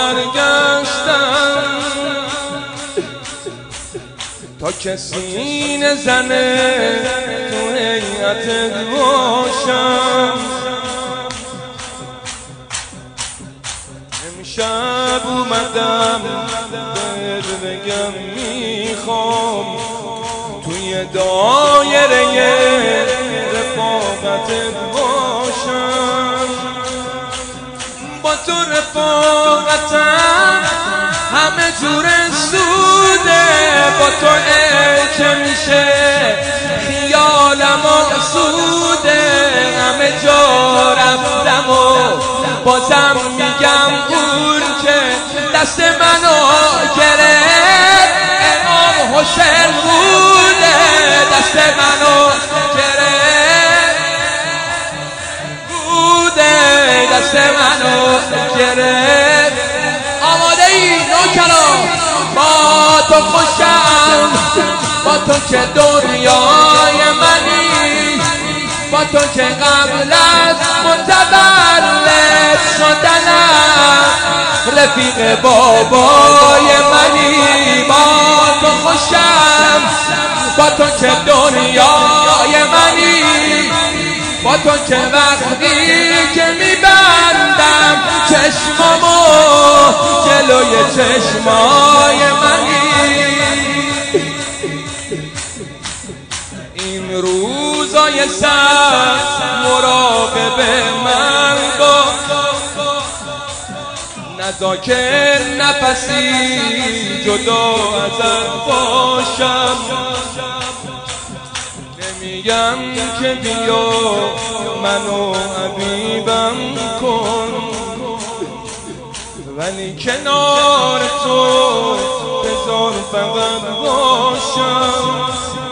برگشتم تا کسی نزنه تو هیئتت باشم. امشب اومدم بهت بگم میخوام توی دایره رفاقتت باشم. با تو رفاقتم همه جور سوده، با تو که میشه خیالم آسوده. همه جا رفتم و بازم میگم اون که دست منو گرفت امام حسین بوده. دست منو گرفت بوده، دست منو گرفت. آماده ای نوکران؟ با تو خوشم، با تو که دنیای منی، با تو که قبل از متولد شدنم رفیق بابای منی. با تو خوشم، با تو که دنیای منی، با تو که وقتی که میبندم چشمامو جلوی چشمای منی. این روزای سخت مراقب من باش، نذار که نفسی جدا ازت باشم. نمیگم که بیا منو حبیبم کن، ولی کنار تو بذار فقط باشم.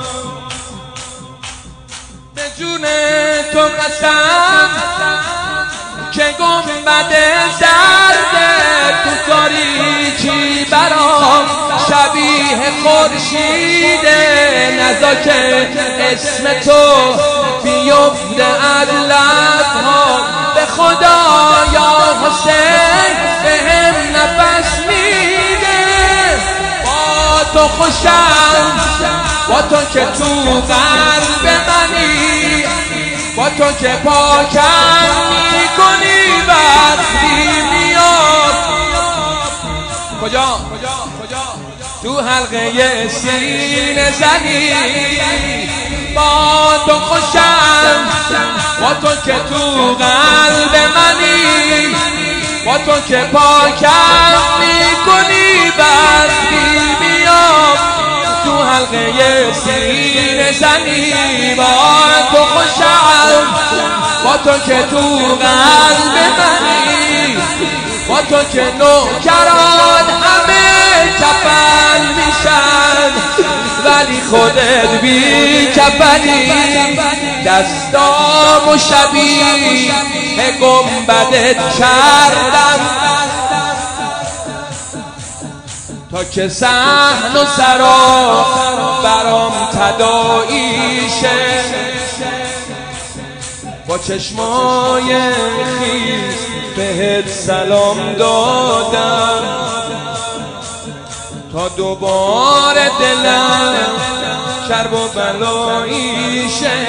به جون تو قسم که گنبد زرده تو تاریکی برام شبیه خورشیده. نذار که اسم تو بیفته از لب‌ها، به خدا یا حسین بهم نفس میده. با تو خوشم، با تو که تو قلب منی، با تو که پاکم میکنی وقتی میاد. کجا؟ تو حلقه سینه زنی. با تو خوشم، با تو که تو قلب منی، با تو که پاکم میکنی وقتی میاد. تو حلقه سینه زنی. با تو خوشم، با تو که تو قلب منی، با تو که نوکران همه کفن میشن، ولی خودت بی کفنی. دستامو شبیه گنبدت کردم تا که صحن و سرا برام تداعی شه. با چشمای خیس بهت سلام دادم تا دوباره دلم کرب و بلایی شه.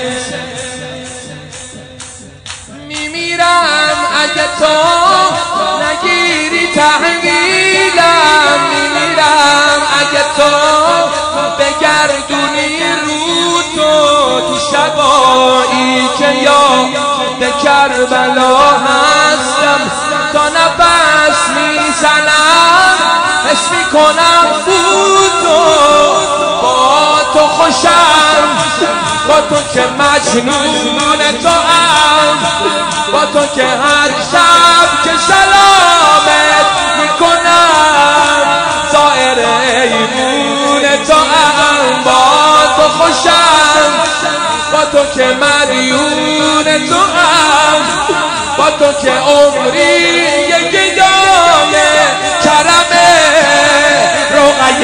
میمیرم اگه تو نگیری تحویلم، میمیرم اگه تو بگردونی رو تو شبایی که یاد کربلا هستم. تا نفس میزنم حس میکنم تو. با تو خوشم، با تو که مجنون تو هم، با تو که هر شب که سلامت میکنم زائر ایمون تو هم. با تو خوشم، با تو که مدیون تو هم، با تو که عمری یک گدای کرمه روغای